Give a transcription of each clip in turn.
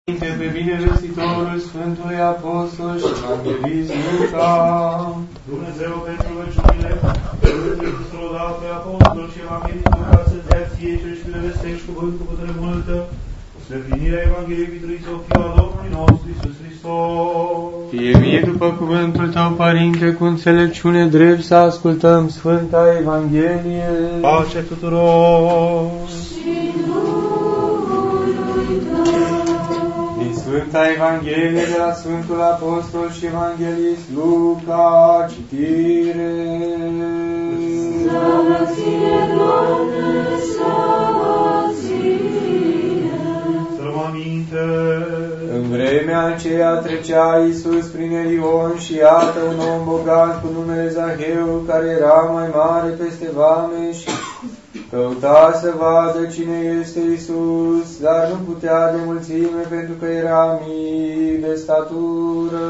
Pe binevestitorul Sfântului Apostol și Evanghelist Luca. Dumnezeu pentru văciunile, Părintele nostru odată, Apostol și Evanghelist Luca, să-ți dea ție ce își binevestești cuvânt cu putere multă, spre plinirea Evangheliei Vitruiței Fiul al Domnului nostru Iisus Hristos. Fie mie după cuvântul tău, Părinte, cu înțelepciune drept să ascultăm Sfânta Evanghelie. Pace tuturor! Sfânta Evanghelie de la Sfântul Apostol și Evanghelist Luca, citire. Slavă ție, Doamne, slavă ție! Să luăm aminte. În vremea aceea trecea Iisus prin Elion și iată un om bogat cu numele Zaheu, care era mai mare peste vameși, căuta să vadă cine este Iisus, dar nu putea de mulțime, pentru că era mic de statură.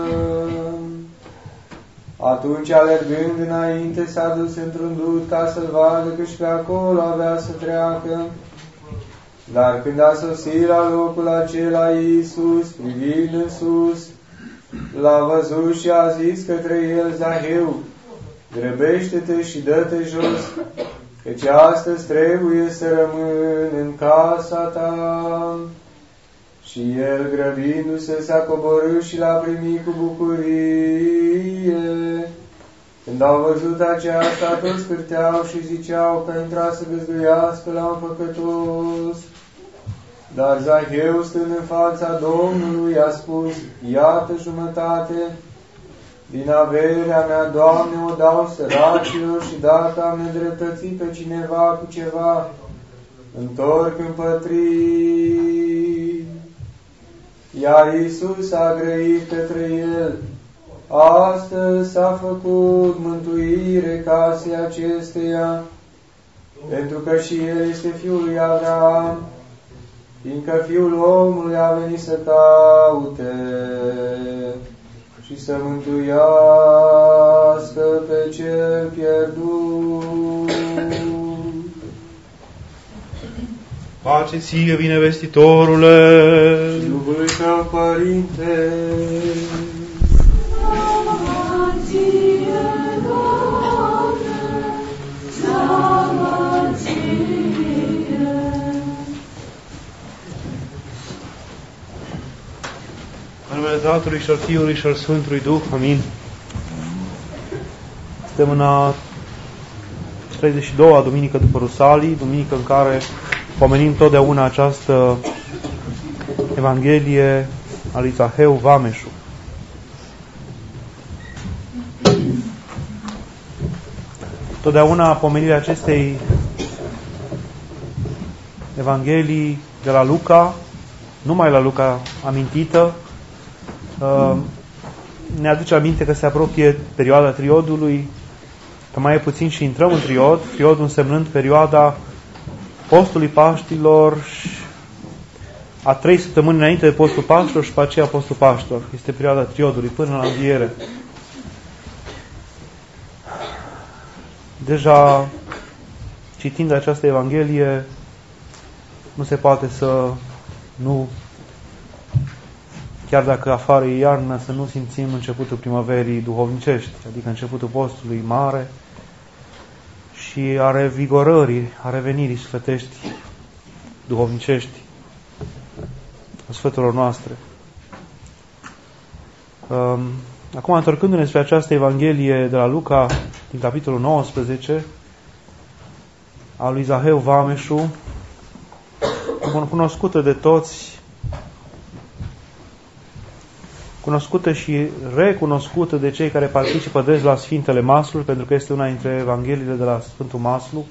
Atunci, alergând înainte, s-a dus într-un dut ca să-l vadă, căci pe acolo avea să treacă. Dar când a sosit la locul acela, Iisus, privind în sus, l-a văzut și a zis către el: Zaheu, grăbește-te și dă-te jos, căci astăzi trebuie să rămân în casa ta. Și el, grăbindu-se, s-a coborât și l-a primit cu bucurie. Când au văzut aceasta, toți cârteau și ziceau că a intrat să găzduiască la un păcătos. Dar Zaheu, stând în fața Domnului, a spus: iată jumătate din averea mea, Doamne, o dau săracilor, și dacă am nedreptățit pe cineva cu ceva, întorc împătrit. Iar Iisus a grăit către el: astăzi s-a făcut mântuire casei acesteia, pentru că și el este fiul lui Avram, fiindcă Fiul omului a venit să caute și să mântuiască pe cel pierdut. Pace ție, binevestitorule! Și Duhului tău, Părinte! Slavă ție, Doamne, slavă ție! În numele Tatălui și al Fiului și al Sfântului Duh. Amin. Suntem în a 32-a duminică după Rusalii, duminică în care pomenim totdeauna această Evanghelie a lui Zaheu vameșul. Totdeauna pomenirea acestei Evanghelii de la Luca, numai la Luca amintită, ne aduce aminte că se apropie perioada triodului, că mai e puțin și intrăm în triodul însemnând perioada postului Paștilor, a 3 săptămâni înainte de postul Paștilor și pe aceea postul Paștilor. Este perioada triodului până la înviere. Deja citind această Evanghelie, nu se poate să nu, chiar dacă afară e iarnă, să nu simțim începutul primăverii duhovnicești, adică începutul postului mare și a revigorării, a revenirii sufletești, duhovnicești, a sfăturilor noastre. Acum, întorcându-ne spre această Evanghelie de la Luca, din capitolul 19, a lui Zaheu vameșul, cunoscută de toți, cunoscută și recunoscută de cei care participă des la Sfintele Masluri, pentru că este una dintre Evangheliile de la Sfântul Maslu.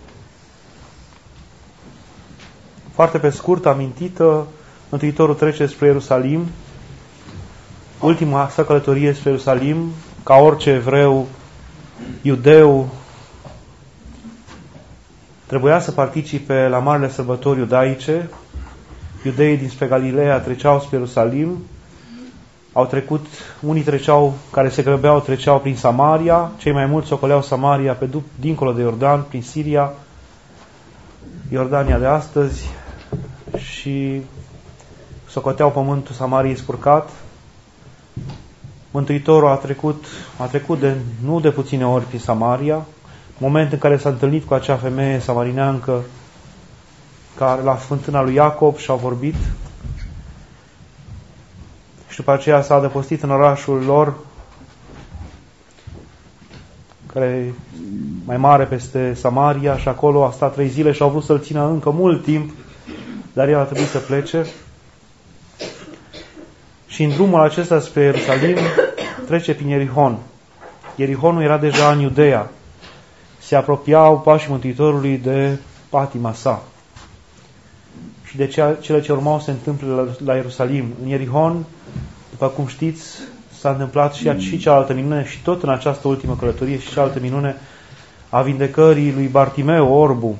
Foarte pe scurt amintită, Mântuitorul trece spre Ierusalim, ultima sa călătorie spre Ierusalim, ca orice evreu, iudeu, trebuia să participe la marile sărbători iudaice. Iudeii dinspre Galileea treceau spre Ierusalim, au trecut, unii treceau, care se grăbeau, treceau prin Samaria, cei mai mulți ocoleau Samaria dincolo de Iordan, prin Siria, Iordania de astăzi, și socoteau pământul Samariei scurcat. Mântuitorul a trecut nu de puține ori prin Samaria, moment în care s-a întâlnit cu acea femeie samarineancă care la fântâna lui Iacob și-au vorbit. Și după aceea s-a adăpostit în orașul lor, care e mai mare peste Samaria, și acolo a stat 3 zile și au vrut să-l țină încă mult timp, dar el a trebuit să plece. Și în drumul acesta spre Ierusalim trece prin Ierihon. Ierihonul era deja în Iudeea. Se apropiau pașii Mântuitorului de patima sa. Și de cele ce urmau se întâmplă la Ierusalim. În Ierihon, după cum știți, s-a întâmplat și cealaltă minune, și tot în această ultimă călătorie, și cealaltă minune a vindecării lui Bartimeu, orbu,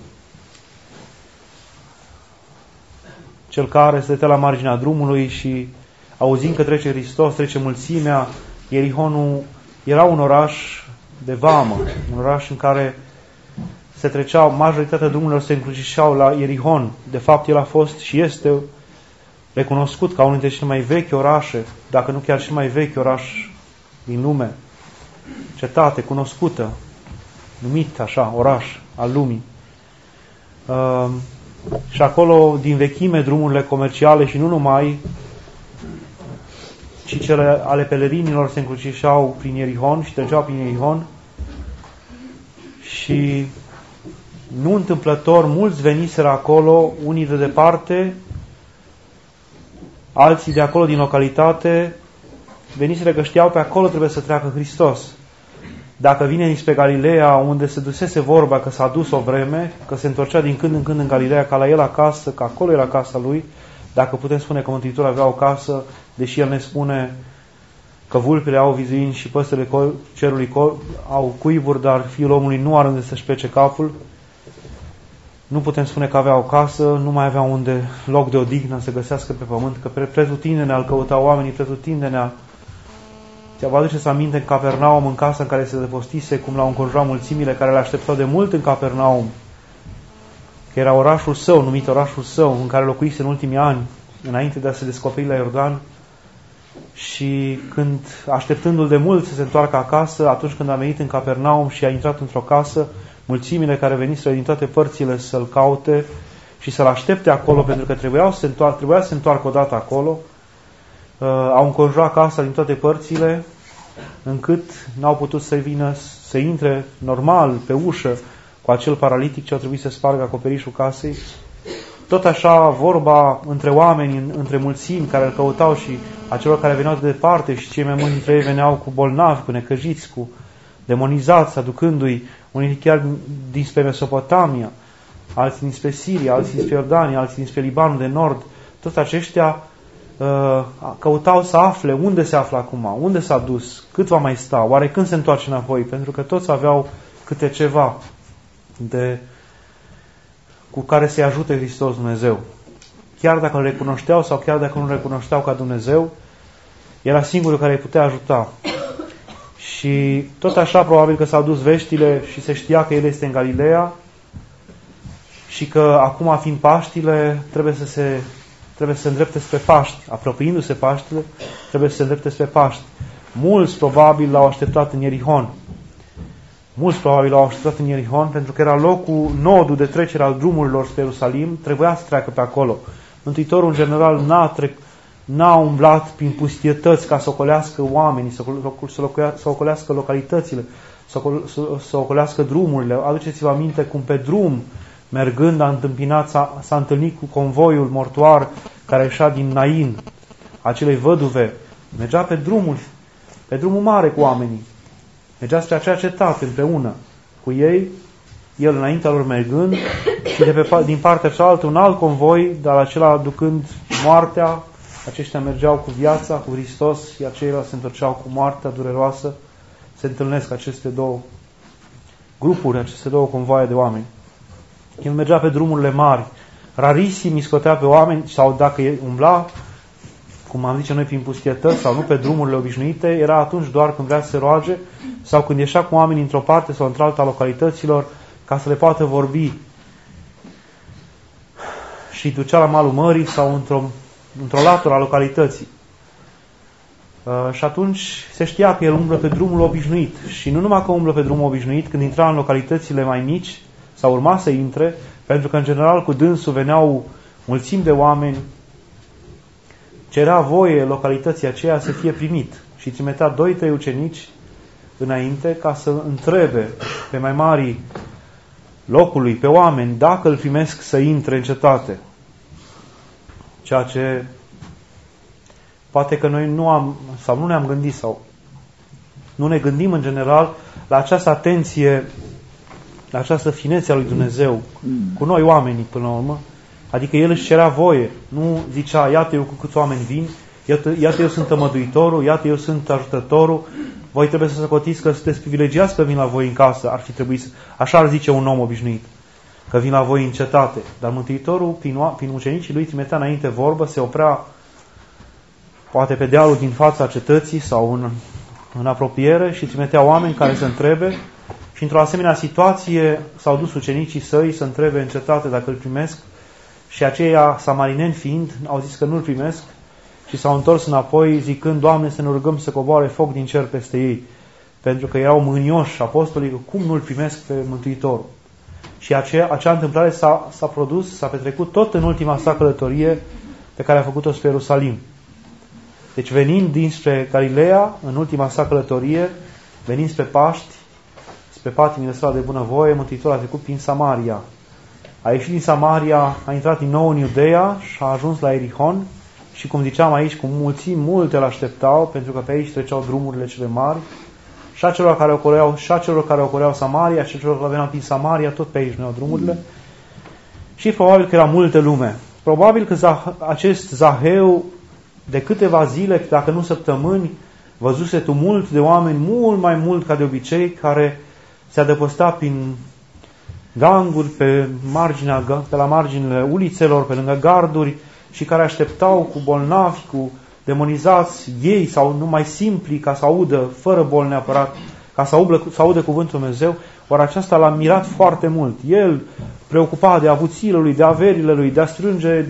cel care stătea la marginea drumului și, auzind că trece Hristos, trece mulțimea. Ierihonul era un oraș de vamă, un oraș în care se treceau, majoritatea drumurilor se încrucișau la Ierihon. De fapt, el a fost și este recunoscut ca unul dintre cele mai vechi orașe, dacă nu chiar cel mai vechi oraș din lume. Cetate cunoscută, numit așa, oraș al lumii. Și acolo, din vechime, drumurile comerciale și nu numai, ci cele ale pelerinilor se încrucișau prin Ierihon și treceau prin Ierihon. Și nu întâmplător, mulți veniseră acolo, unii de departe, alții de acolo din localitate, veniseră că știau pe acolo trebuie să treacă Hristos. Dacă vine dinspre Galileea, unde se dusese vorba că s-a dus o vreme, că se întorcea din când în când în Galileea, ca la el acasă, că acolo era casa lui, dacă putem spune că Mântuitorul avea o casă, deși el ne spune că vulpile au vizuini și păsările cerului au cuiburi, dar Fiul omului nu are unde să-și plece capul. Nu putem spune că avea o casă, nu mai avea unde loc de odihnă să găsească pe pământ, că pretutindenea îl căutau oamenii, pretutindenea. Vă aduceți aminte în Capernaum, în casa în care se depostise, cum l-au înconjurat mulțimile care le așteptau de mult în Capernaum, că era orașul său, numit orașul său, în care locuise în ultimii ani, înainte de a se descoperi la Iordan. Și când, așteptându-l de mult să se întoarcă acasă, atunci când a venit în Capernaum și a intrat într-o casă, mulțimile care veniseră din toate părțile să-l caute și să-l aștepte acolo, pentru că trebuia să se întoarcă odată acolo, au înconjurat casa din toate părțile, încât n-au putut să vină, să intre normal pe ușă cu acel paralitic ce au trebuit să spargă acoperișul casei. Tot așa, vorba între oameni, între mulțimi care îl căutau și a celor care veneau de departe, și cei mai mulți dintre ei veneau cu bolnavi, cu necăjiți, cu demonizați, aducându-i unii chiar dinspre Mesopotamia, alții dinspre Siria, alții dinspre Iordania, alții dinspre Libanul de Nord. Toți aceștia căutau să afle unde se află acum, unde s-a dus, cât va mai sta, oare când se întoarce înapoi, pentru că toți aveau câte ceva cu care să-i ajute Hristos Dumnezeu. Chiar dacă îl recunoșteau sau chiar dacă nu îl recunoșteau ca Dumnezeu, era singurul care îi putea ajuta. Și tot așa probabil că s-au dus veștile și se știa că el este în Galileea și că acum, fiind Paștile, trebuie să se îndrepte spre Paști. Apropiindu-se Paștile, trebuie să se îndrepte spre Paști. Mulți probabil l-au așteptat în Ierihon. Pentru că era nodul de trecere al drumurilor spre Ierusalim, trebuia să treacă pe acolo. Mântuitorul, în general, n-a umblat prin pustietăți ca să ocolească oamenii, să ocolească localitățile, să ocolească drumurile. Aduceți-vă aminte cum pe drum, mergând, s-a întâlnit cu convoiul mortuar care ieșea din Nain, acelei văduve. Mergea pe drumul mare cu oamenii. Mergea spre acea cetate împreună cu ei, el înaintea lor mergând, și din partea cealaltă un alt convoi, dar acela aducând moartea. Aceștia mergeau cu viața, cu Hristos, iar ceilalți se întorceau cu moartea dureroasă. Se întâlnesc aceste două grupuri, aceste două convoaie de oameni. El mergea pe drumurile mari, rarisim scotea pe oameni, sau dacă umbla, cum am zice noi, prin pustietăți sau nu pe drumurile obișnuite, era atunci doar când vrea să se roage sau când ieșea cu oamenii într-o parte sau într-alta a localităților ca să le poată vorbi. Și ducea la malul mării sau într-o latură a localității. Și atunci se știa că el umblă pe drumul obișnuit. Și nu numai că umblă pe drumul obișnuit, când intra în localitățile mai mici, sau urma să intre, pentru că în general cu dânsul veneau mulțimi de oameni, cerea voie localității aceea să fie primit. Și trimitea 2-3 ucenici înainte ca să întrebe pe mai mari locului, pe oameni, dacă îl primesc să intre în cetate. Ceea ce poate că noi nu ne-am gândit sau nu ne gândim în general la această atenție, la această finețe a lui Dumnezeu cu noi oamenii până la urmă. Adică El își cerea voie. Nu zicea, iată eu cu câți oameni vin, iată eu sunt tămăduitorul, iată eu sunt ajutătorul, voi trebuie să socotiți că sunteți privilegiați că vin la voi în casă. Ar fi trebuit să... Așa ar zice un om obișnuit, că vin la voi în cetate. Dar Mântuitorul, prin ucenicii lui, trimitea înainte vorbă, se oprea poate pe dealul din fața cetății sau în apropiere și trimitea oameni care să întrebe. Și într-o asemenea situație s-au dus ucenicii săi să întrebe în cetate dacă îl primesc. Și aceia, samarineni fiind, au zis că nu îl primesc și s-au întors înapoi zicând, Doamne, să ne rugăm să coboare foc din cer peste ei. Pentru că erau mânioși apostolii, că cum nu îl primesc pe Mântuitorul. Și acea întâmplare s-a produs, s-a petrecut tot în ultima sa călătorie pe care a făcut-o spre Ierusalim. Deci venind dinspre Galileea, în ultima sa călătorie, venind spre Paști, spre patimile sale de bunăvoie, Mântuitorul a trecut prin Samaria. A ieșit din Samaria, a intrat din nou în Iudeea și a ajuns la Erihon și, cum ziceam aici, cu mulțimi multe îl așteptau, pentru că pe aici treceau drumurile cele mari, și a celor care ocoleau Samaria, și a celor care veneau din Samaria, tot pe aici veneau drumurile. Și probabil că era multă lume. Probabil că acest Zaheu, de câteva zile, dacă nu săptămâni, văzuse tumult de oameni, mult mai mult ca de obicei, care se adăposta prin ganguri, pe la marginile ulițelor, pe lângă garduri, și care așteptau cu bolnavi, cu demonizați, ei sau numai simpli, ca să audă, fără bol neapărat, ca să audă cuvântul Dumnezeu. Ori aceasta l-a mirat foarte mult. El, preocupat de avuțiile lui, de averile lui, de a strânge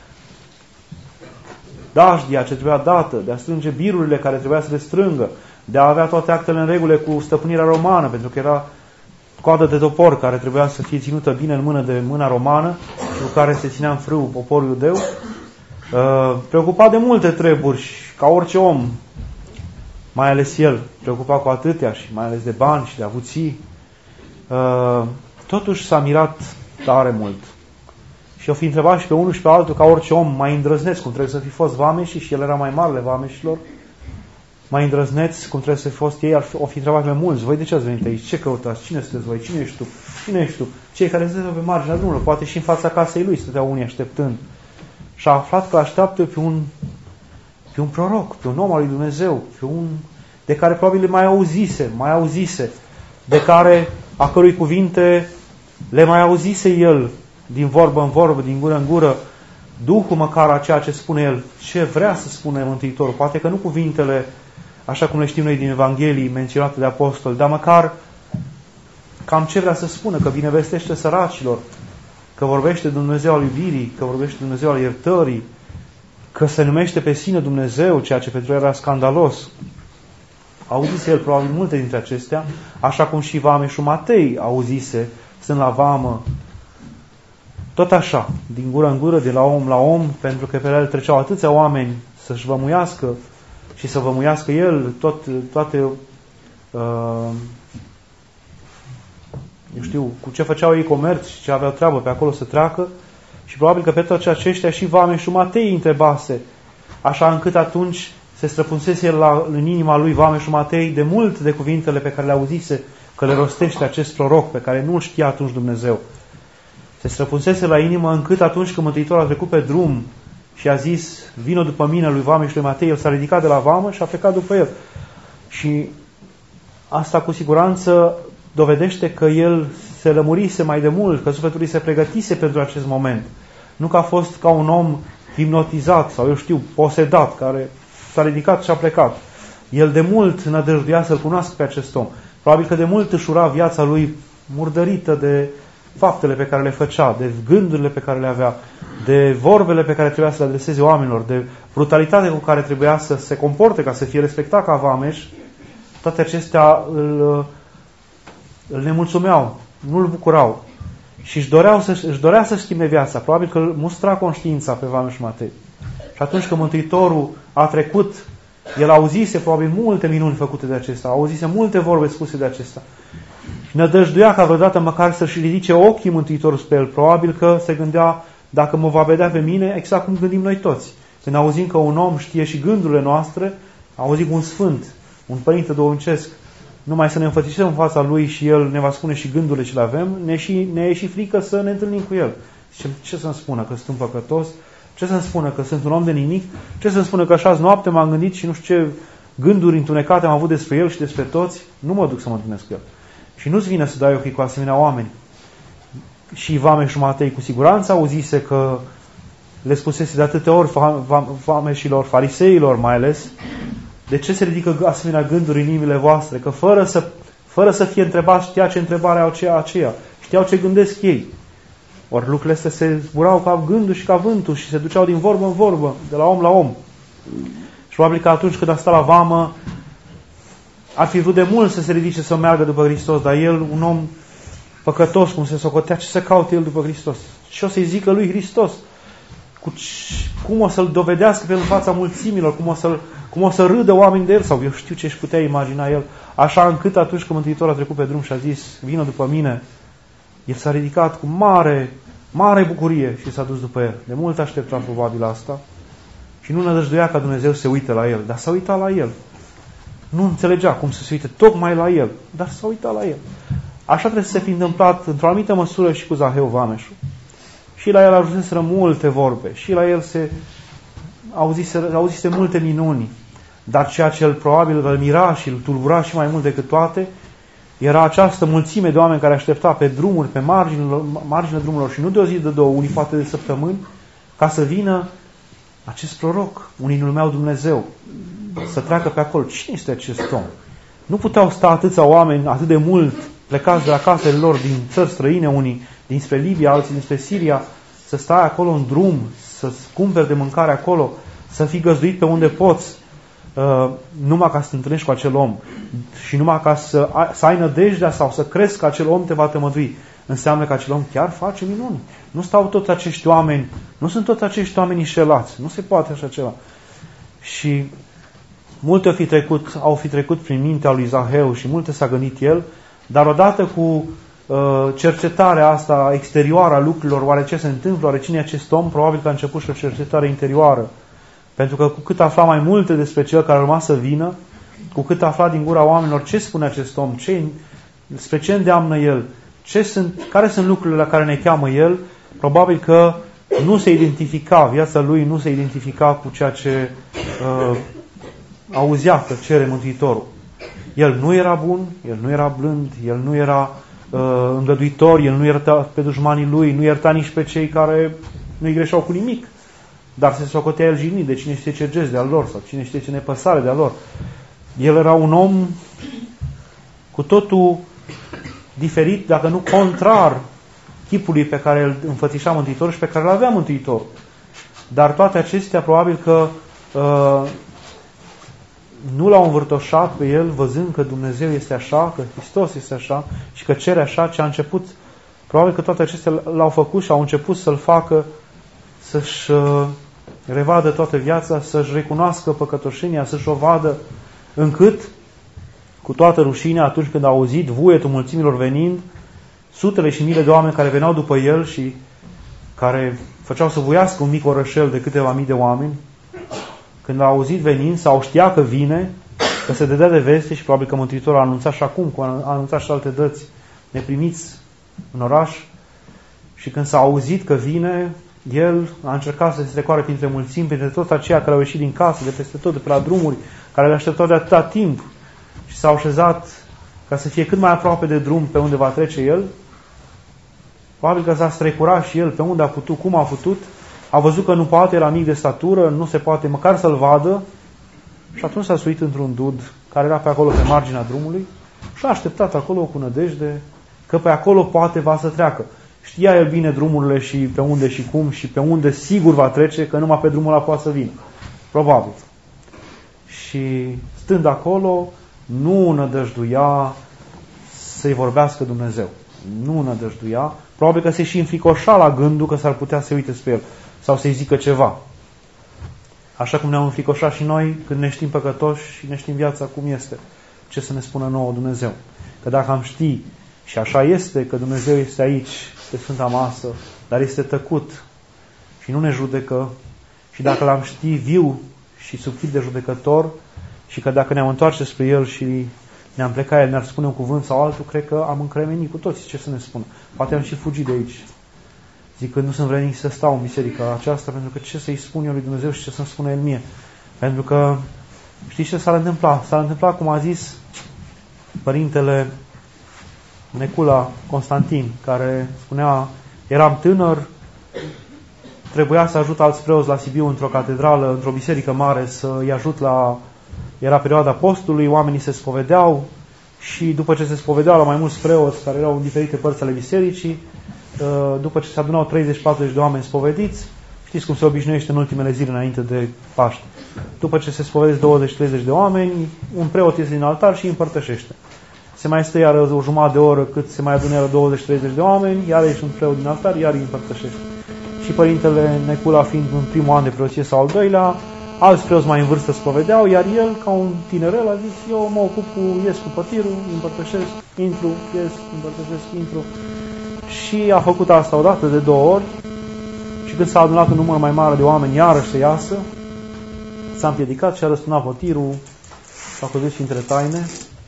dajdia ce trebuia dată, de a strânge birurile care trebuia să le strângă, de a avea toate actele în regulă cu stăpânirea romană, pentru că era coadă de topor care trebuia să fie ținută bine în mână de mâna romană și cu care se ținea în frâu poporul iudeu. Preocupat de multe treburi și ca orice om, mai ales el, preocupat cu atâtea și mai ales de bani și de avuții, totuși s-a mirat tare mult. Și o fi întrebat și pe unul și pe altul, ca orice om, mai îndrăzneți, cum trebuie să fi fost vameșii, și el era mai marele vameșilor, mai îndrăzneți, cum trebuie să fi fost ei, o fi întrebat pe mulți, voi de ce ați venit aici? Ce căutați? Cine sunteți voi? Cine ești tu? Cine ești tu? Cei care stăteau pe marginea drumului, poate și în fața casei lui stăteau unii așteptând. Și a aflat că așteaptă pe un proroc, pe un om al lui Dumnezeu, de care probabil mai auzise, a cărui cuvinte le mai auzise el, din vorbă în vorbă, din gură în gură, Duhul măcar a ceea ce spune el, ce vrea să spune Mântuitorul. Poate că nu cuvintele, așa cum le știm noi din Evanghelii menționate de apostoli, dar măcar cam ce vrea să spună, că binevestește săracilor, că vorbește de Dumnezeu al iubirii, că vorbește de Dumnezeu al iertării, că se numește pe sine Dumnezeu, ceea ce pentru el era scandalos. Auzise el probabil multe dintre acestea, așa cum și vameșul Matei auzise, stând la vamă, tot așa, din gură în gură, de la om la om, pentru că pe el treceau atâția oameni să-și vămuiască și să vămuiască el toate cu ce făceau ei comerț și ce aveau treabă pe acolo să treacă, și probabil că pe toți aceștia și vameșul Matei întrebase, așa încât atunci se străpunsese el în inima lui, vameșul Matei, de mult de cuvintele pe care le auzise că le rostește acest proroc, pe care nu-l știa atunci Dumnezeu. Se străpunsese la inimă încât atunci când Mântuitorul a trecut pe drum și a zis, vino după mine, lui vameșului Matei, el s-a ridicat de la vamă și a plecat după el. Și asta cu siguranță dovedește că el se lămurise mai de mult, că sufletul lui se pregătise pentru acest moment. Nu că a fost ca un om hipnotizat sau, posedat, care s-a ridicat și a plecat. El de mult nădăjduia să-l cunoască pe acest om. Probabil că de mult își ura viața lui murdărită de faptele pe care le făcea, de gândurile pe care le avea, de vorbele pe care trebuia să le adreseze oamenilor, de brutalitatea cu care trebuia să se comporte ca să fie respectat ca vameș, toate acestea îl nemulțumeau, nu îl bucurau. Și își dorea să schimbe viața. Probabil că îl mustra conștiința pe vameșul Matei. Și atunci când Mântuitorul a trecut, el auzise probabil multe minuni făcute de acesta, auzise multe vorbe spuse de acesta. Și nădăjduia ca vreodată măcar să-și ridice ochii Mântuitorul spre el. Probabil că se gândea, dacă mă va vedea pe mine, exact cum gândim noi toți. Când auzim că un om știe și gândurile noastre, auzim un sfânt, un părinte duhovnicesc, numai să ne înfățișăm în fața lui și el ne va spune și gândurile ce le avem, ne e și frică să ne întâlnim cu el. Zicem, ce să-mi spună că sunt un păcătos? Ce să-mi spună că sunt un om de nimic? Ce să-mi spună că așa azi noapte m-am gândit și nu știu ce gânduri întunecate am avut despre el și despre toți? Nu mă duc să mă întâlnesc cu el. Și nu-ți vine să dai ochii cu asemenea oameni. Și vameșul Matei cu siguranță auzise că le spusese de atâtea ori vameșilor, fariseilor mai ales, de ce se ridică asemenea gânduri în inimile voastre? Că fără să fie întrebați, știa ce întrebare au aceea. Știau ce gândesc ei. Ori lucrurile astea se zburau ca gândul și ca vântul și se duceau din vorbă în vorbă, de la om la om. Și probabil că atunci când a stat la vamă, ar fi vrut de mult să se ridice să meargă după Hristos, dar el, un om păcătos, cum se socotea, ce să caute el după Hristos? Și o să-i zică lui Hristos? Cum o să-l dovedească pe în fața mulțimilor? Cum o să râdă oamenii de el? Sau eu știu ce își putea imagina el. Așa încât atunci când Mântuitorul a trecut pe drum și a zis, vină după mine, el s-a ridicat cu mare, mare bucurie și s-a dus după el. De mult aștepta probabil asta. Și nu nădăjduia ca Dumnezeu să se uite la el, dar s-a uitat la el. Nu înțelegea cum să se uite tocmai la el, dar s-a uitat la el. Așa trebuie să se fi întâmplat într-o anumită măsură și cu Zaheu vameșul. Și la el ajunseseră multe vorbe, și la el se auzise multe minuni, dar ceea ce el probabil îl mira și îl tulbura și mai mult decât toate, era această mulțime de oameni care aștepta pe drumuri, pe marginea drumurilor și nu de o zi, de două, unii poate de săptămâni, ca să vină acest proroc, unii numeau Dumnezeu, să treacă pe acolo. Cine este acest om? Nu puteau sta atâția oameni atât de mult plecați de la casele lor din țări străine, unii dinspre Libia, alții dinspre Siria, să stai acolo în drum, să-ți cumperi de mâncare acolo, să fii găzduit pe unde poți, numai ca să te întâlnești cu acel om și numai ca să ai nădejdea sau să crezi că acel om te va tămădui. Înseamnă că acel om chiar face minuni. Nu stau toți acești oameni, nu sunt toți acești oameni înșelați. Nu se poate așa ceva. Și multe au fi trecut prin mintea lui Zaheu și multe s-a gândit el, dar odată cu cercetarea asta exterioară a lucrurilor, oare ce se întâmplă, oare cine e acest om, probabil că a început și o cercetare interioară. Pentru că cu cât afla mai multe despre cel care urma să vină, cu cât afla din gura oamenilor ce spune acest om, despre ce îndeamnă el, care sunt lucrurile la care ne cheamă el, probabil că nu se identifica, viața lui nu se identifica cu ceea ce auzea că cere Mântuitorul. El nu era bun, el nu era blând, el nu era îngăduitor, el nu ierta pe dușmanii lui, nu ierta nici pe cei care nu-i greșeau cu nimic, dar se socotea el jignit de cine știe ce gest de al lor sau cine știe ce nepăsare de al lor. El era un om cu totul diferit, dacă nu contrar chipului pe care îl înfățișa Mântuitorul și pe care îl avea Mântuitorul. Dar toate acestea probabil că nu l-au învârtoșat pe el văzând că Dumnezeu este așa, că Hristos este așa și că cere așa ce a început. Probabil că toate acestea l-au făcut și au început să-l facă să-și revadă toată viața, să-și recunoască păcătoșenia, să-și o vadă, încât cu toată rușinea, atunci când a auzit vuietul mulțimilor venind, sutele și miile de oameni care veneau după el și care făceau să vuiască un mic orășel de câteva mii de oameni, când a auzit venind sau știa că vine, că se dădea de veste și probabil că Mântuitorul a anunțat și acum, cum a anunțat și alte dăți, ne primiți în oraș, și când s-a auzit că vine, el a încercat să se strecoare printre mulțimi, printre toți aceia care au ieșit din casă, de peste tot, de pe la drumuri, care le așteptau de atâta timp și s-au așezat ca să fie cât mai aproape de drum pe unde va trece el. Probabil că s-a strecurat și el pe unde a putut, cum a putut, a văzut că nu poate, era mic de statură, nu se poate măcar să-l vadă și atunci s-a suit într-un dud care era pe acolo pe marginea drumului și a așteptat acolo cu nădejde că pe acolo poate va să treacă. Știa el bine drumurile și pe unde și cum și pe unde sigur va trece, că numai pe drumul ăla poate să vină. Probabil. Și stând acolo, nu nădăjduia să-i vorbească Dumnezeu. Nu nădăjduia. Probabil că se și înfricoșa la gândul că s-ar putea să uite spre el sau să-i zică ceva. Așa cum ne-am înfricoșat și noi când ne știm păcătoși și ne știm viața cum este. Ce să ne spună nouă Dumnezeu. Că dacă am ști, și așa este, că Dumnezeu este aici, pe Sfânta Masă, dar este tăcut și nu ne judecă, și dacă l-am ști viu și sub chip de judecător, și că dacă ne-am întoarce spre El și ne-am plecat, El ne-ar spune un cuvânt sau altul, cred că am încremenit cu toți ce să ne spună. Poate am și fugit de aici. Zic că nu sunt vrednic să stau în biserica aceasta, pentru că ce să-i spun eu lui Dumnezeu și ce să-mi spună El mie. Pentru că știți ce s-ar întâmpla? S-ar întâmpla, cum a zis Părintele Necula Constantin, care spunea, eram tânăr, trebuia să ajut alți preoți la Sibiu într-o catedrală, într-o biserică mare, să-i ajut la... Era perioada postului, oamenii se spovedeau și după ce se spovedeau la mai mulți preoți care erau în diferite părți ale bisericii, după ce se adunau 30-40 de oameni spovediți, știți cum se obișnuiește în ultimele zile înainte de Paște. După ce se spovedesc 20-30 de oameni, un preot iese din altar și îi împărtășește. Se mai stă iară o jumătate de oră cât se mai adună 20-30 de oameni, iar ieși un preot din altar, iar îi împărtășește. Și Părintele Necula, fiind în primul an de preoție sau al doilea, alți preoți mai în vârstă spovedeau, iar el, ca un tinerel, a zis, eu mă ocup ies cu pătirul, împărtășesc, intru, ies, împărtășesc, intru. Și a făcut asta odată, de 2 ori, și când s-a adunat un număr mai mare de oameni, iarăși să iasă, s-a împiedicat și a răsturnat pătirul, s-a căzut Sfintele Taine,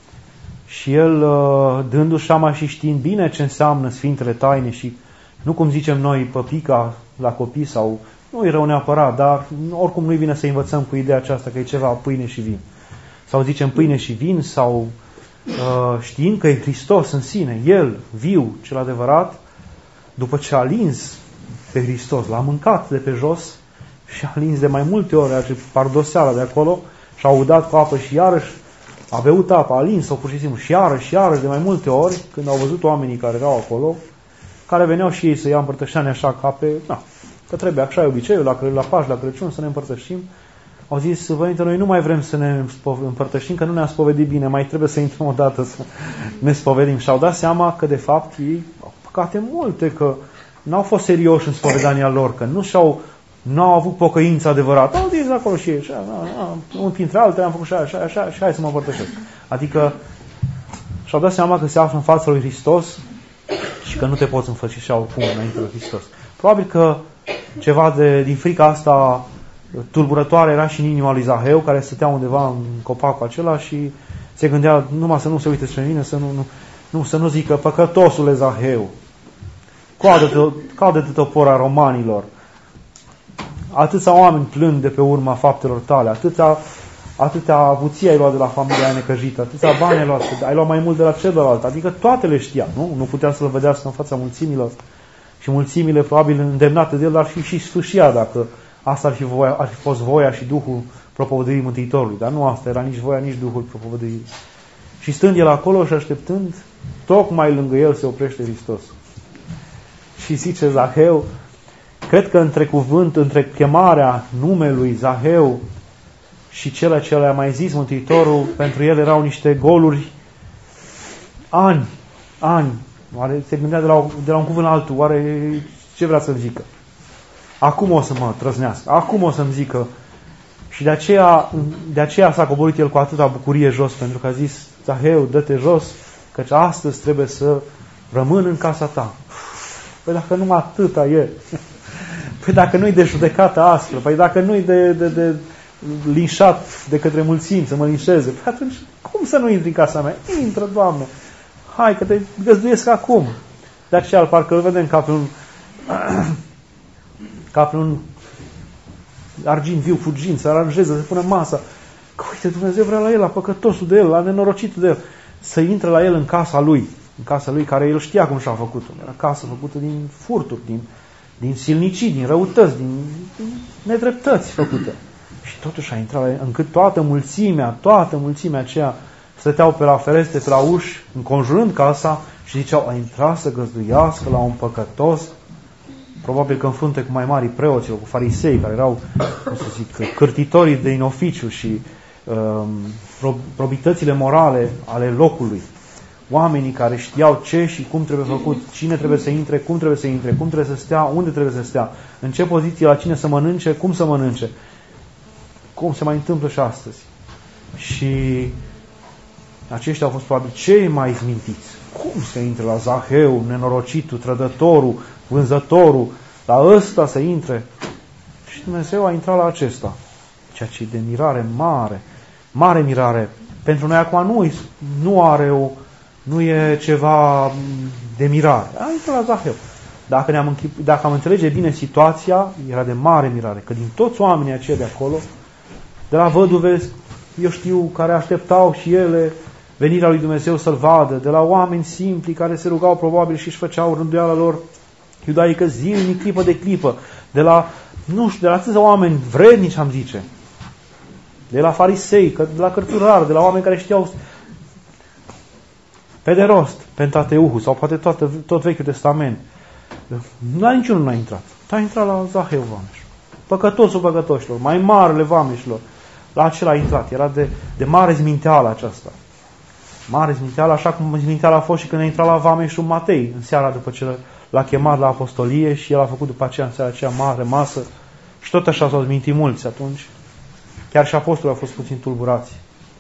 și el, dându-și seama și știind bine ce înseamnă Sfintele Taine și nu cum zicem noi păpica la copii sau nu e rău neapărat, dar oricum nu-i bine să învățăm cu ideea aceasta că e ceva pâine și vin. Sau zicem pâine și vin sau știind că e Hristos în sine, El, viu, cel adevărat, după ce a lins pe Hristos, l-a mâncat de pe jos și a lins de mai multe ori, a pardoseala de acolo și a udat cu apă și iarăși a beut apă, a lins-o pur și simplu și iarăși de mai multe ori, când au văzut oamenii care erau acolo, care veneau și ei să ia împărtășeane așa ca pe, că trebuie, așa e obiceiul, la Paști, la Crăciun, să ne împărtășim. Au zis, Părinte, noi nu mai vrem să ne împărtășim, că nu ne-am spovedit bine, mai trebuie să intrăm o dată să ne spovedim. Și au dat seama că, de fapt, ei au păcate multe, că n-au fost serioși în spovedania lor, că n-au avut pocăință adevărată. Au zis acolo și ei, unul dintre altele am făcut așa, și hai să mă împărtășesc. Adică și-au dat seama că se află în fața lui Hristos și că nu te poți înfățișa oricum înainte lui Hristos. Probabil că ceva din frica asta tulburătoare era și în inima lui Zaheu, care stătea undeva în copacul acela și se gândea numai să nu se uite spre mine, să nu zică păcătosule Zaheu, coadă-te topora romanilor, atâția oameni plâng de pe urma faptelor tale, atâtea avuții ai luat de la familia aia necăjită, atâția bani ai luat mai mult de la celălalt, adică toate le știa, nu putea să-l vedească în fața mulțimilor. Și mulțimile, probabil îndemnate de el, ar fi și sfâșia dacă asta ar fi fost voia și Duhul propovăduirii Mântuitorului. Dar nu asta era nici voia, nici Duhul propovăduirii. Și stând el acolo și așteptând, tocmai lângă el se oprește Hristos. Și zice Zaheu, cred că între chemarea numelui Zaheu și cele ce le-a mai zis Mântuitorul, pentru el erau niște goluri, ani. Oare se gândea de la un cuvânt la altul, oare ce vrea să-mi zică? Acum o să mă trăznească, acum o să-mi zică. Și de aceea s-a coborât el cu atâta bucurie jos, pentru că a zis, Zaheu, dă-te jos, căci astăzi trebuie să rămân în casa ta. Păi dacă numai atâta e, păi dacă nu-i de judecată aspră, păi dacă nu-i de linșat de către mulțimi să mă linșeze, păi atunci cum să nu intri în casa mea? Intră, Doamne! Hai că te găzduiesc acum. De aceea parcă îl vedem ca pe un argint viu fugind, să aranjeze, să pună masa. Că uite, Dumnezeu vrea la el, la păcătosul de el, la nenorocitul de el, să intre la el în casa lui, care el știa cum și-a făcut-o. Era casă făcută din furturi, din silnicii, din răutăți, din nedreptăți făcute. Și totuși a intrat la el, încât toată mulțimea aceea stăteau pe la ferestre, pe la uși, înconjurând casa și ziceau, a intrat să găzduiască la un păcătos, probabil că în frunte cu mai mari preoți, cu farisei, care erau, cum să zic, cârtitorii din oficiu și probitățile morale ale locului. Oamenii care știau ce și cum trebuie făcut, cine trebuie să intre, cum trebuie să intre, cum trebuie să stea, unde trebuie să stea, în ce poziție, la cine să mănânce, cum să mănânce. Cum se mai întâmplă și astăzi. Și aceștia au fost probabil cei mai zmintiți. Cum să intre la Zaheu, nenorocitul, trădătorul, vânzătorul, la ăsta să intre? Și Dumnezeu a intrat la acesta. Ceea ce e de mirare mare, mare mirare. Pentru noi acum nu e ceva de mirare. A intrat la Zaheu. Dacă am înțelege bine situația, era de mare mirare. Că din toți oamenii aceia de acolo, de la văduve, eu știu, care așteptau și ele venirea lui Dumnezeu să-L vadă, de la oameni simpli care se rugau probabil și își făceau rânduiala lor iudaică zilnic, clipă de clipă, de la atâția oameni vrednici, am zice, de la farisei, de la cărturari, de la oameni care știau pe de rost Pentateuhul sau poate tot Vechiul Testament. La niciunul n-a intrat. A intrat la Zaheu vameș. Păcătosul păcătoșilor, mai marele vameșilor. La acela a intrat. Era de mare zminteală aceasta. Mare zminteală, așa cum zminteala a fost și când a intrat la vameșul Matei, în seara după ce l-a chemat la apostolie și el a făcut după aceea în seara aceea mare masă. Și tot așa s-au zmintit mulți atunci. Chiar și apostolii au fost puțin tulburați.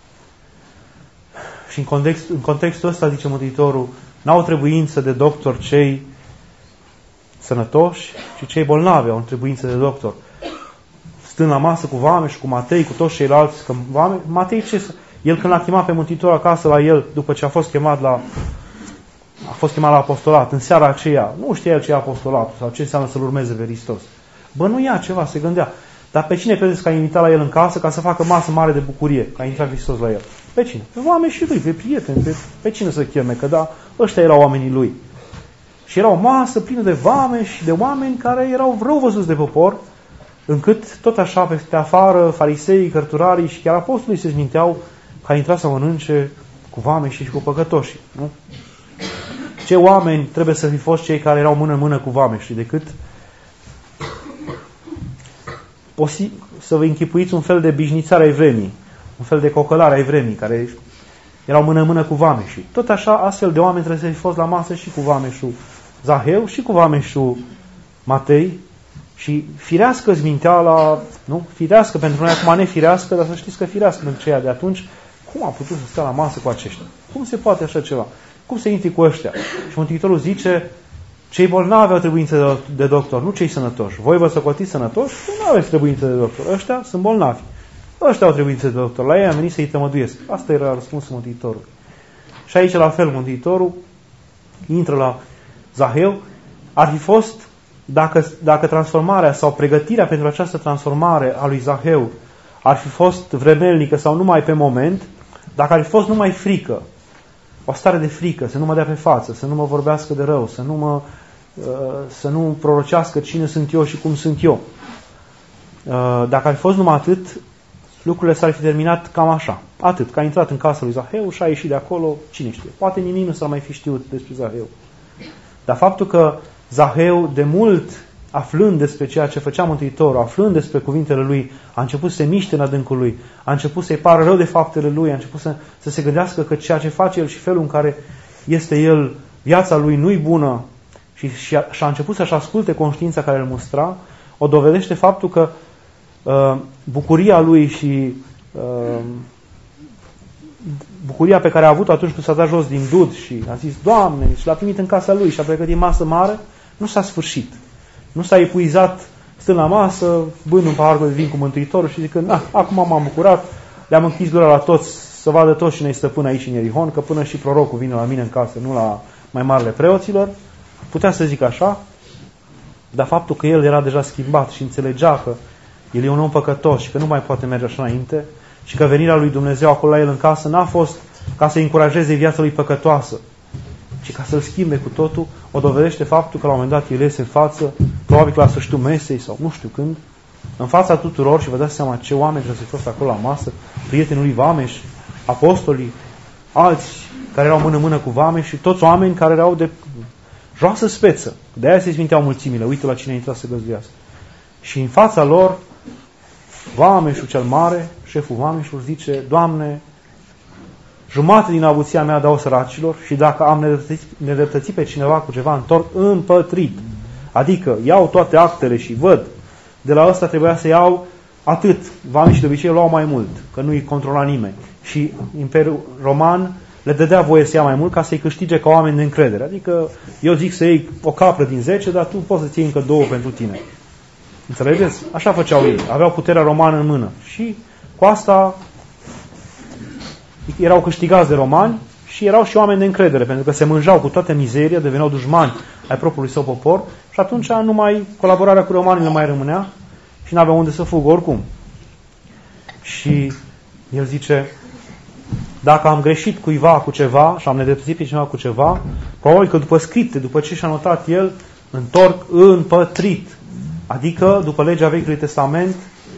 Și în contextul ăsta, zice Mântuitorul, n-au trebuință de doctor cei sănătoși, ci cei bolnavi au trebuință de doctor. Stând la masă cu Vameș, cu Matei, cu toți ceilalți, că Matei el când l-a chemat pe Mântuitorul acasă la el, după ce a fost chemat la apostolat, în seara aceea, nu știa el ce e apostolatul sau ce înseamnă să-L urmeze pe Hristos. Bănuia ceva, se gândea. Dar pe cine credeți că a invitat la el în casă ca să facă masă mare de bucurie, că a intrat Hristos la el? Pe cine? Pe oameni și lui, pe prieteni, pe cine să cheme, că da, ăștia erau oamenii lui. Și era o masă plină de vame și de oameni care erau rău văzuți de popor, încât tot așa pe afară, farisei, cărturarii și chiar apostolii se zminteau că a intrat să mănânce cu vame și cu păcătoși. Nu? Ce oameni trebuie să fi fost cei care erau mână în mână cu vame și decât să vă închipuiți un fel de bișnițare ai vremii, un fel de cocălare ai vremii, care erau mână în mână cu vameșii. Tot așa, astfel de oameni trebuie să fi fost la masă și cu vameșul Zaheu și cu vameșul Matei și firească zminteala, nu? Firească pentru noi acum nefirească, dar să știți că firească pentru ceea de atunci. Cum a putut să stea la masă cu aceștia? Cum se poate așa ceva? Cum se intri cu ăștia? Și Mântuitorul zice, cei bolnavi au trebuință de doctor, nu cei sănătoși. Voi vă socotiți sănătoși, nu aveți trebuință de doctor. Ăștia sunt bolnavi. Ăștia au trebuință de doctor. La ei am venit să-i tămăduiesc. Asta era răspunsul Mântuitorului. Și aici, la fel, Mântuitorul intră la Zaheu. Ar fi fost, dacă transformarea sau pregătirea pentru această transformare a lui Zaheu ar fi fost vremelnică sau numai pe moment, dacă ar fi fost numai frică, o stare de frică, să nu mă dea pe față, să nu mă vorbească de rău, să nu prorocească cine sunt eu și cum sunt eu. Dacă ar fi fost numai atât, lucrurile s-ar fi terminat cam așa. Atât, că a intrat în casa lui Zaheu și a ieșit de acolo, cine știe. Poate nimic nu s-ar mai fi știut despre Zaheu. Dar faptul că Zaheu, de mult, aflând despre ceea ce făcea Mântuitorul, aflând despre cuvintele lui, a început să se miște în adâncul lui, a început să-i pară rău de faptele lui, a început să se gândească că ceea ce face el și felul în care este el, viața lui nu-i bună și a început să-și asculte conștiința care îl mustra, o dovedește faptul că bucuria lui și bucuria pe care a avut-o atunci când s-a dat jos din dud și a zis, Doamne, și l-a primit în casa lui și a pregătit masă mare, nu s-a sfârșit. Nu s-a epuizat stând la masă, bând un pahar de vin cu Mântuitorul și zicând, acum m-am bucurat, le-am închis gura la toți, să vadă toți cine-i stăpân aici în Ierihon, că până și prorocul vine la mine în casă, nu la mai marele preoților. Putea să zic așa, dar faptul că el era deja schimbat și înțelegea că el e un om păcătos și că nu mai poate merge așa înainte și că venirea lui Dumnezeu acolo la el în casă n-a fost ca să încurajeze viața lui păcătoasă, ci ca să-l schimbe cu totul, o dovedește faptul că la un moment dat el iese în față, probabil că la sfârșitul mesei sau nu știu când, în fața tuturor și vă dați seama ce oameni trebuie să fi fost acolo la masă, prietenul lui Vameș, apostolii, alți care erau mână-mână cu vame și toți oameni care erau de joasă speță. De aia se sminteau mulțimile. Uită la cine a intrat să găzduiască. Și în fața lor, vameșul cel mare, șeful vameșului, zice: Doamne, jumate din avuția mea dau săracilor și dacă am nedreptățit pe cineva cu ceva, întorc împătrit. Adică iau toate actele și văd. De la ăsta trebuia să iau atât. Vameșii de obicei luau mai mult, că nu îi controla nimeni. Și Imperiul Roman le dădea voie să ia mai mult ca să-i câștige ca oameni de încredere. Adică eu zic să iei o capră din 10, dar tu poți să-ți iei încă 2 pentru tine. Înțelegeți? Așa făceau ei. Aveau puterea romană în mână. Și cu asta erau câștigați de romani și erau și oameni de încredere, pentru că se mânjau cu toată mizeria, deveneau dușmani ai propriului său popor și atunci numai colaborarea cu romanii nu mai rămânea și n-aveau unde să fugă oricum. Și el zice: dacă am greșit cuiva cu ceva și am nedreptățit pe cineva cu ceva, probabil că după scripte, după ce și-a notat el, întorc împătrit. Adică, după legea Vechiului Testament,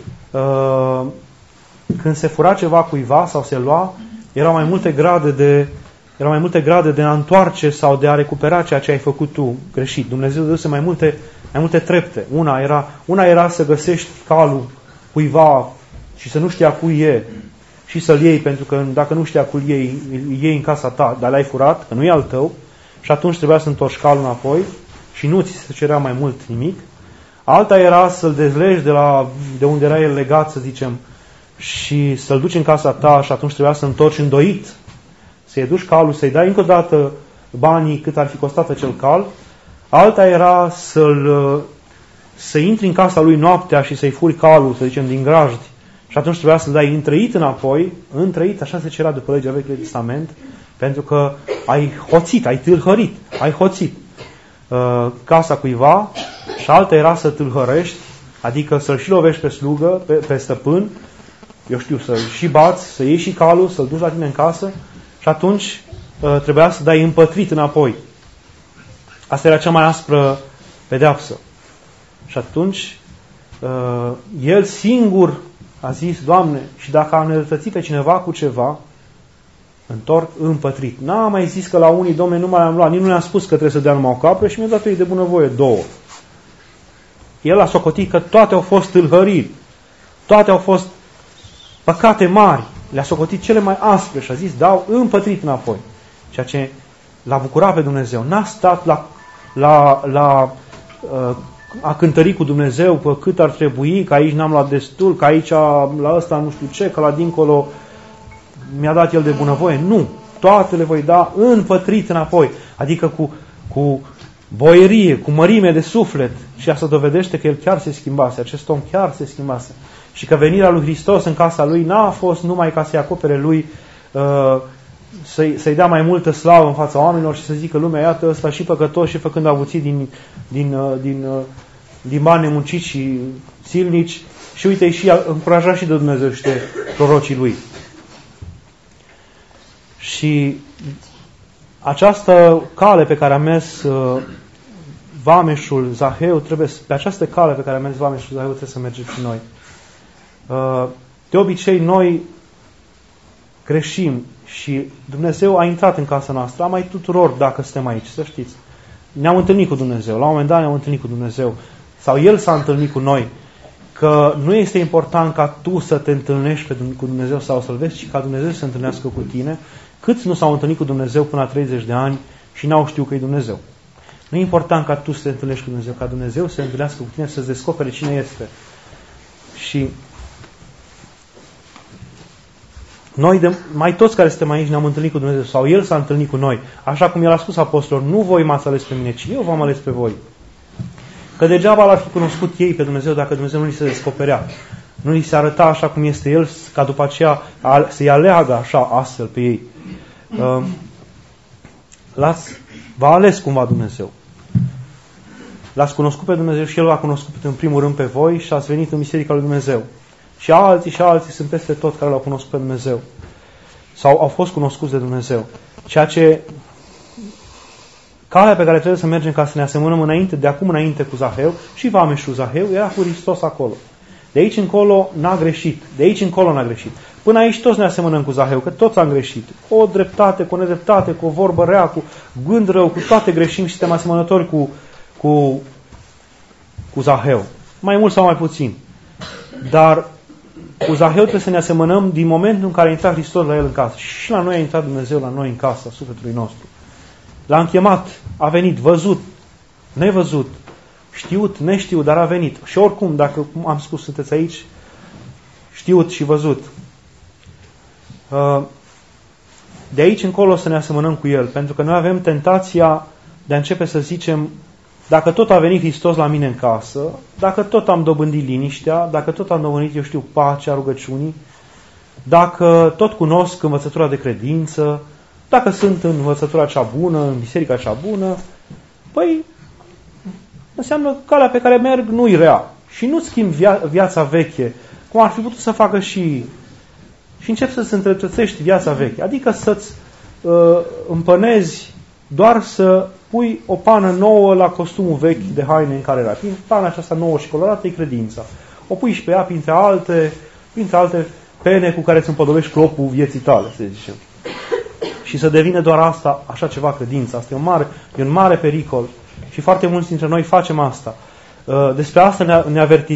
când se fura ceva cuiva sau se lua, erau mai multe grade de a întoarce sau de a recupera ceea ce ai făcut tu greșit. Dumnezeu dăduse mai multe trepte. Una era să găsești calul cuiva și să nu știa cui e și să-l iei, pentru că dacă nu știa cui îl iei în casa ta, dar l-ai furat, că nu e al tău, și atunci trebuia să întorci calul înapoi și nu ți se cerea mai mult nimic. Alta era să-l dezlegi de unde era el legat, să zicem, și să-l duci în casa ta și atunci trebuia să întorci îndoit, să-i duci calul, să-i dai încă o dată banii cât ar fi costat acel cal. Alta era să intri în casa lui noaptea și să-i furi calul, să zicem, din grajdi, și atunci trebuia să-l dai întrăit înapoi, așa se cerea după legea Vechiului Testament, pentru că ai hoțit, ai tâlhărit, ai hoțit casa cuiva. Și alta era să tâlhărești, adică să-l și lovești pe slugă, pe stăpân, eu știu, să-l și bați, să iei și calul, să-l duci la tine în casă și atunci trebuia să dai împătrit înapoi. Asta era cea mai aspră pedeapsă. Și atunci el singur a zis: Doamne, și dacă am nedreptățit pe cineva cu ceva, întorc împătrit. N-am mai zis că la unii, Domne, nu mai am luat, nici nu ne-a spus că trebuie să dea numai o capră și mi-a dat ei de bunăvoie 2. El a socotit că toate au fost tâlhăriri, toate au fost păcate mari, le-a socotit cele mai aspre și a zis: dau împătrit înapoi. Ceea ce l-a bucurat pe Dumnezeu. N-a stat a cântări cu Dumnezeu pe cât ar trebui, că aici n-am luat destul, că aici la ăsta nu știu ce, că la dincolo mi-a dat el de bunăvoie. Nu! Toate le voi da împătrit înapoi. Adică cu boierie, cu mărime de suflet. Și asta dovedește că el chiar se schimbase. Acest om chiar se schimbase. Și că venirea lui Hristos în casa lui n-a fost numai ca să-i acopere lui, să-i dea mai multă slavă în fața oamenilor și să zică lumea: iată, ăsta și păcătos și făcând avuții din bani nemunciți și silnici, și uite, și încurajat și de Dumnezeu și de prorocii lui. Și această cale pe care a mers vameșul Zaheu, pe această cale pe care a mers vameșul Zaheu trebuie să mergem și noi. De obicei, noi greșim și Dumnezeu a intrat în casa noastră, a mai tuturor, dacă suntem aici, să știți. Ne-am întâlnit cu Dumnezeu, la un moment dat ne-am întâlnit cu Dumnezeu, sau El s-a întâlnit cu noi, că nu este important ca tu să te întâlnești cu Dumnezeu sau să-L vezi, ci ca Dumnezeu să se întâlnească cu tine. Câți nu s-au întâlnit cu Dumnezeu până la 30 de ani și n-au știut că e Dumnezeu? Nu e important ca tu să te întâlnești cu Dumnezeu, ca Dumnezeu să se întâlnească cu tine, să-ți descopere cine este. Și noi, mai toți care suntem aici, ne-am întâlnit cu Dumnezeu, sau El s-a întâlnit cu noi, așa cum El a spus apostolilor: nu voi m-ați ales pe mine, ci eu v-am ales pe voi. Că degeaba l-ar fi cunoscut ei pe Dumnezeu dacă Dumnezeu nu li se descoperea. Nu li se arăta așa cum este El, ca după aceea să-i aleagă așa astfel pe ei. V-a ales cumva Dumnezeu. L-ați cunoscut pe Dumnezeu și El l-a cunoscut în primul rând pe voi și ați venit în Biserica lui Dumnezeu. Și alții sunt peste tot care l-au cunoscut pe Dumnezeu. Sau au fost cunoscuți de Dumnezeu. Ceea ce calea pe care trebuie să mergem ca să ne asemănăm de acum înainte cu Zaheu, și vameșul Zaheu era cu Hristos acolo. De aici încolo n-a greșit. De aici încolo n-a greșit. Până aici toți ne asemănăm cu Zaheu, că toți am greșit. Cu o dreptate, cu o nedreptate, cu o vorbă rea, cu gând rău, cu toate greșim și suntem asemănători cu Zaheu. Mai mult sau mai puțin. Dar cu Zaheu trebuie să ne asemănăm din momentul în care a intrat Hristos la el în casă. Și la noi a intrat Dumnezeu la noi în casa sufletului nostru. L-am chemat, a venit, văzut, nevăzut, știut, neștiut, dar a venit. Și oricum, dacă, cum am spus, sunteți aici, știut și văzut. De aici încolo să ne asemănăm cu El, pentru că noi avem tentația de a începe să zicem, dacă tot a venit Hristos la mine în casă, dacă tot am dobândit liniștea, dacă tot am dobândit, eu știu, pacea rugăciunii, dacă tot cunosc învățătura de credință, dacă sunt în învățătura cea bună, în biserica cea bună, păi înseamnă că calea pe care merg nu-i rea și nu schimb viața veche, cum ar fi putut să facă și începi să-ți întreptățești viața veche. Adică să-ți împănezi doar să pui o pană nouă la costumul vechi de haine în care era. Pana aceasta nouă și colorată e credința. O pui și pe ea printre alte pene cu care îți împodobești clopul vieții tale, să zicem. Și să devină doar asta, așa ceva, credința. Asta e un mare pericol. Și foarte mulți dintre noi facem asta. Despre aceasta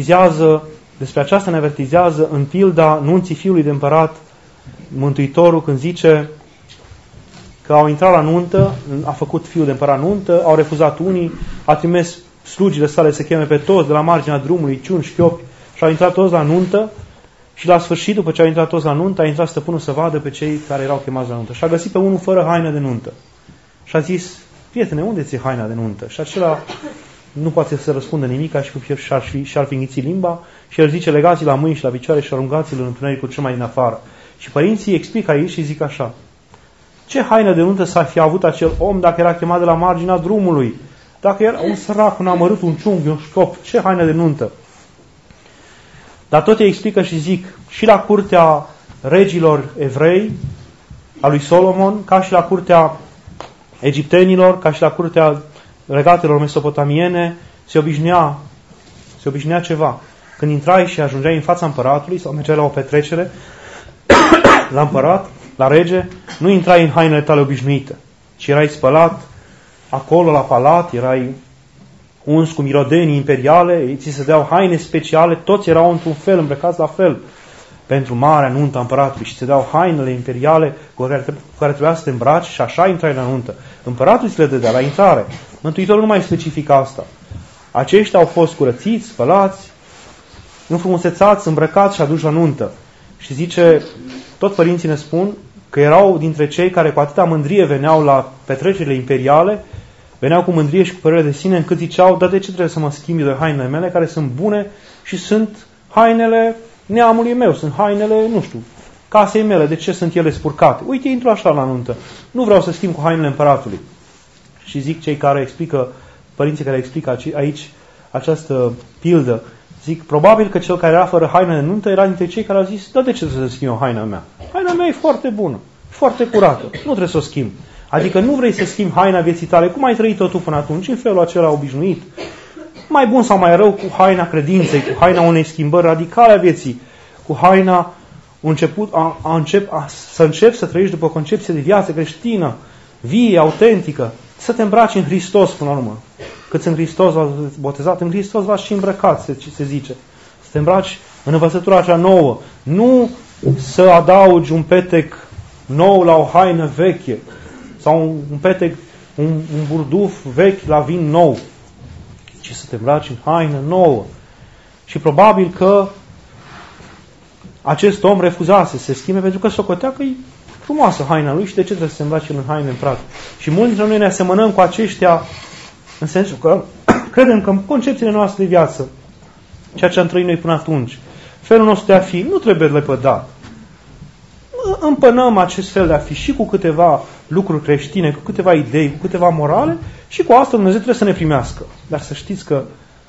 ne avertizează în pilda nunții fiului de împărat Mântuitorul, când zice că au intrat la nuntă, a făcut fiul de împărat nuntă, au refuzat unii, a trimis slugile sale să cheme pe toți de la marginea drumului, ciuni, șchiopi, și au intrat toți la nuntă. Și la sfârșit, după ce au intrat toți la nuntă, a intrat stăpânul să vadă pe cei care erau chemați la nuntă. Și a găsit pe unul fără haină de nuntă. Și a zis, prietene, unde ți-e haina de nuntă? Și acela nu poate să răspundă nimic, și-ar fi înghițit limba, și el zice, legați-l la mâini și la picioare și aruncați-l în întunericul cel mai din afară. Și părinții explică aici și zic așa, ce haină de nuntă s-ar fi avut acel om dacă era chemat de la marginea drumului? Dacă era un sărac, un amărât, un ciunghi, un școp, ce haină de nuntă? Dar tot ei explică și zic, și la curtea regilor evrei, a lui Solomon, ca și la curtea egiptenilor, ca și la curtea regatelor mesopotamiene, se obișnuia ceva. Când intrai și ajungeai în fața împăratului sau mergeai la o petrecere, la împărat, la rege, nu intrai în hainele tale obișnuite, ci erai spălat acolo la palat, erai uns cu mirodenii imperiale, ți se deau haine speciale, toți erau într-un fel, îmbrăcați la fel pentru marea nuntă a împăratului și se deau hainele imperiale cu care trebuia să te îmbraci și așa intrai la nuntă. Împăratul ți le dădea la intrare. Mântuitorul nu mai specifică asta. Aceștia au fost curățiți, spălați, înfrumusețați, îmbrăcați și aduși la nuntă. Și zice, tot părinții ne spun că erau dintre cei care cu atâta mândrie veneau la petrecerile imperiale, veneau cu mândrie și cu părere de sine, încât ziceau, dar de ce trebuie să mă schimb de hainele mele, care sunt bune și sunt hainele neamului meu, sunt hainele, nu știu, casei mele, de ce sunt ele spurcate? Uite, intru așa la nuntă, nu vreau să schimb cu hainele împăratului. Și zic cei care explică, părinții care explică aici această pildă, zic, probabil că cel care era fără haină de nuntă era dintre cei care au zis, da, de ce trebuie să schimb o haina mea? Haina mea e foarte bună, foarte curată, nu trebuie să o schimb. Adică nu vrei să schimbi haina vieții tale, cum ai trăit-o tu până atunci, în felul acela obișnuit, mai bun sau mai rău, cu haina credinței, cu haina unei schimbări radicale a vieții, cu haina să începi să trăiești după o concepție de viață creștină, vie, autentică, să te îmbraci în Hristos până la urmă. Cât în Hristos v-ați botezat, în Hristos v-ați și îmbrăcat, se zice. Să te îmbraci în învățătura cea nouă. Nu să adaugi un petec nou la o haină veche sau un petec, un burduf vechi la vin nou, ci să te îmbraci în haină nouă. Și probabil că acest om refuzase să se schimbe pentru că socotea că e frumoasă haina lui și de ce trebuie să se îmbrace în haine împărat. Și mulți dintre noi ne asemănăm cu aceștia în sensul că credem că în concepțiile noastre de viață, ceea ce am trăit noi până atunci, felul nostru de a fi nu trebuie lepădat. Împănăm acest fel de a fi și cu câteva lucruri creștine, cu câteva idei, cu câteva morale și cu asta Dumnezeu trebuie să ne primească. Dar să știți că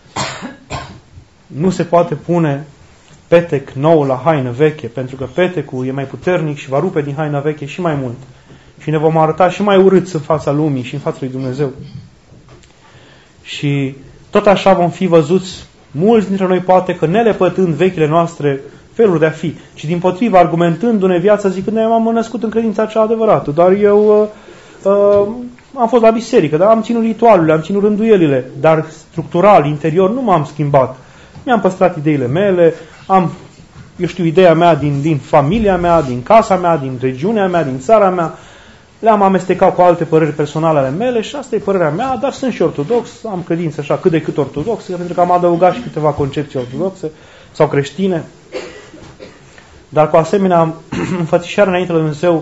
nu se poate pune petec nou la haină veche, pentru că petecul e mai puternic și va rupe din haina veche și mai mult. Și ne vom arăta și mai urâți în fața lumii și în fața lui Dumnezeu. Și tot așa vom fi văzuți mulți dintre noi poate că nelepătând vechile noastre feluri de a fi, ci dimpotrivă argumentându-ne viața zicând, m-am născut în credința cea adevărată, dar eu am fost la biserică, dar am ținut ritualurile, am ținut rânduielile, dar structural, interior, nu m-am schimbat. Mi-am păstrat ideile mele, am, ideea mea din familia mea, din casa mea, din regiunea mea, din țara mea, le-am amestecat cu alte păreri personale ale mele și asta e părerea mea, dar sunt și ortodox, am credință așa cât de cât ortodoxă, pentru că am adăugat și câteva concepții ortodoxe sau creștine. Dar cu asemenea înfățișare înainte de Dumnezeu,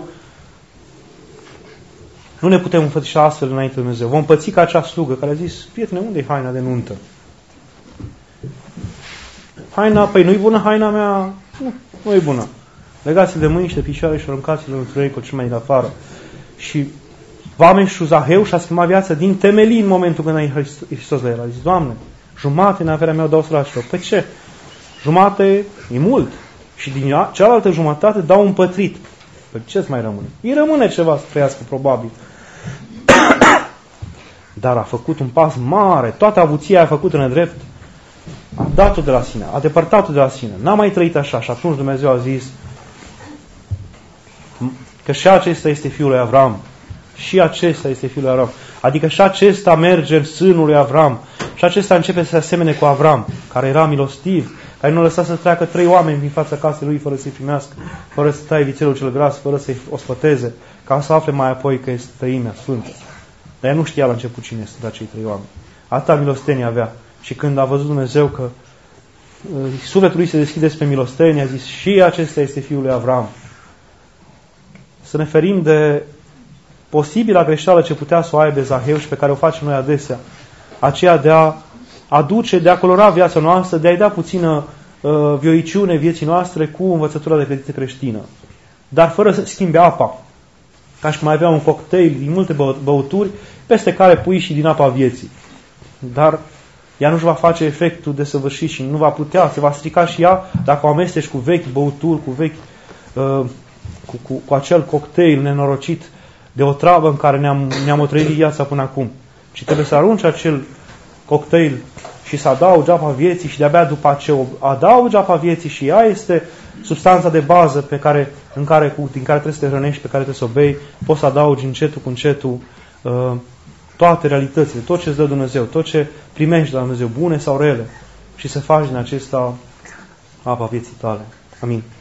nu ne putem înfățișa astfel înainte de Dumnezeu. Vom păți ca acea slugă care a zis, prietene, unde e haina de nuntă? Haina, păi nu-i bună haina mea? Nu e bună. Legați-l de mâini și de picioare și aruncați-l în întunericul cel mai de afară. Și vameșul Zaheu și-a schimbat viața din temelii în momentul când a ieșit Hristos la el. A zis, Doamne, jumate în averea mea o dau săracilor. Păi ce? Jumate e mult. Și din cealaltă jumătate dau un pătrit. Păi ce-ți mai rămâne? Îi rămâne ceva să trăiască, probabil. Dar a făcut un pas mare. Toată avuția a făcut în nedrept. A dat-o de la sine. A depărtat-o de la sine. N-a mai trăit așa. Și atunci Dumnezeu a zis că și acesta este fiul lui Avram. Și acesta este fiul lui Avram. Adică și acesta merge în sânul lui Avram. Și acesta începe să se asemene cu Avram, care era milostiv, care nu lăsa să treacă 3 oameni din fața casei lui fără să-i primească, fără să taie vițelul cel gras, fără să-i ospăteze, ca să afle mai apoi că este Treimea Sfântă. Dar ea nu știa la început cine sunt acei 3 oameni. Atâta milostenie avea. Și când a văzut Dumnezeu că sufletul lui se deschide spre milostenie, a zis, și acesta este fiul lui Avram. Să ne ferim de posibila greșeală ce putea să o aibă Zaheu și pe care o facem noi adesea. Aceea de a aduce, de a colora viața noastră, de a-i da puțină vioiciune vieții noastre cu învățătura de credință creștină. Dar fără să schimbe apa. Ca și cum avea un cocktail din multe băuturi, peste care pui și din apa vieții. Dar ea nu-și va face efectul desăvârșit și nu va putea, se va strica și ea dacă o amesteci cu vechi băuturi, cu vechi cu acel cocktail nenorocit de o travă în care ne-am otrăit viața până acum. Și trebuie să arunci acel cocktail și să adaugi apa vieții și de-abia după ce adaugi apa vieții și ea este substanța de bază din care trebuie să te hrănești, pe care trebuie să o bei, poți să adaugi încetul cu încetul toate realitățile, tot ce îți dă Dumnezeu, tot ce primești de la Dumnezeu, bune sau rele, și să faci din acesta apa vieții tale. Amin.